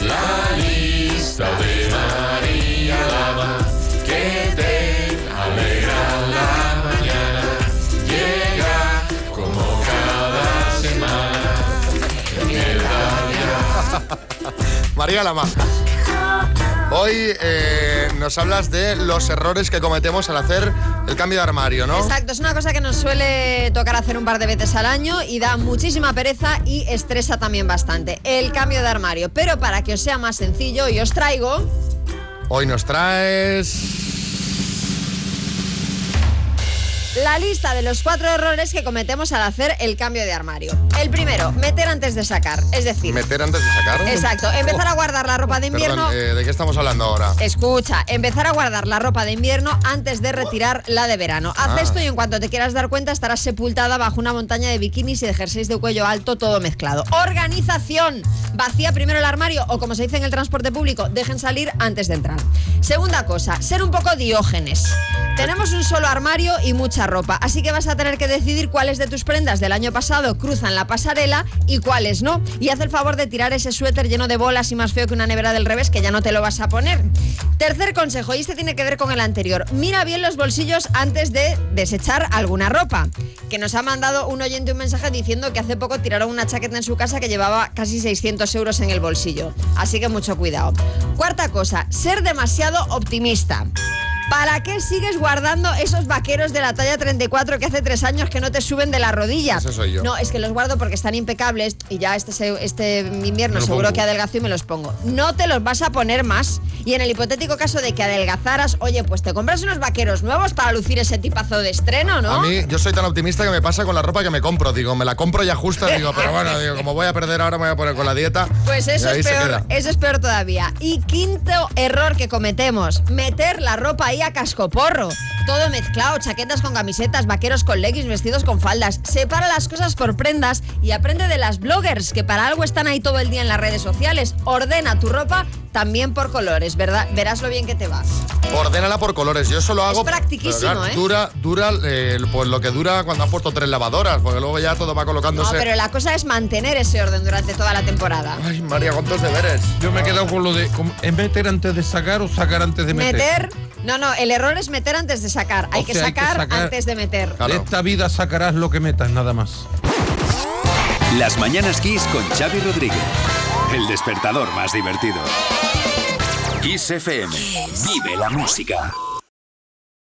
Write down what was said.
La lista de María Lama, que te alegra la mañana, llega como cada semana. María Lama, hoy nos hablas de los errores que cometemos al hacer el cambio de armario, ¿no? Exacto, es una cosa que nos suele tocar hacer un par de veces al año y da muchísima pereza y estresa también bastante. El cambio de armario. Pero para que os sea más sencillo, hoy os traigo... Hoy nos traes... la lista de los 4 errores que cometemos al hacer el cambio de armario. El primero, meter antes de sacar. Es decir... ¿Meter antes de sacar? Exacto, empezar a guardar la ropa de invierno... Perdón, ¿de qué estamos hablando ahora? Escucha, empezar a guardar la ropa de invierno antes de retirar la de verano. Haz esto y en cuanto te quieras dar cuenta estarás sepultada bajo una montaña de bikinis y de jerseys de cuello alto, todo mezclado. Organización. Vacía primero el armario o, como se dice en el transporte público, dejen salir antes de entrar. Segunda cosa, ser un poco Diógenes. Tenemos un solo armario y mucha ropa, así que vas a tener que decidir cuáles de tus prendas del año pasado cruzan la pasarela y cuáles no. Y haz el favor de tirar ese suéter lleno de bolas y más feo que una nevera del revés, que ya no te lo vas a poner. Tercer consejo, y este tiene que ver con el anterior. Mira bien los bolsillos antes de desechar alguna ropa. Que nos ha mandado un oyente un mensaje diciendo que hace poco tiraron una chaqueta en su casa que llevaba casi 600 euros en el bolsillo. Así que mucho cuidado. Cuarta cosa, ser demasiado optimista. ¿Para qué sigues guardando esos vaqueros de la talla 34 que hace 3 años que no te suben de la rodilla? Eso soy yo. No, es que los guardo porque están impecables y ya este invierno seguro que adelgazo y me los pongo. No te los vas a poner más. Y en el hipotético caso de que adelgazaras, oye, pues te compras unos vaqueros nuevos para lucir ese tipazo de estreno, ¿no? A mí, yo soy tan optimista que me pasa con la ropa que me compro. Digo, me la compro ya justa, digo, pero bueno, digo, como voy a perder ahora me voy a poner con la dieta. Pues eso es peor, eso es peor todavía. Y quinto error que cometemos, meter la ropa ahí a cascoporro. Todo mezclado, chaquetas con camisetas, vaqueros con leggings, vestidos con faldas. Separa las cosas por prendas y aprende de las bloggers, que para algo están ahí todo el día en las redes sociales. Ordena tu ropa también por colores, ¿verdad? Verás lo bien que te vas. Ordénala por colores, yo eso lo hago. Es practiquísimo, claro, dura pues lo que dura cuando han puesto 3 lavadoras, porque luego ya todo va colocándose. No, pero la cosa es mantener ese orden durante toda la temporada. Ay, María, ¿cuántos deberes? Yo me he quedado con lo de ¿es meter antes de sacar o sacar antes de meter? No, el error es meter antes de sacar. Hay que sacar antes de meter. Claro. De esta vida sacarás lo que metas, nada más. Las Mañanas Kiss con Xavi Rodríguez. El despertador más divertido. Kiss FM. Vive la música.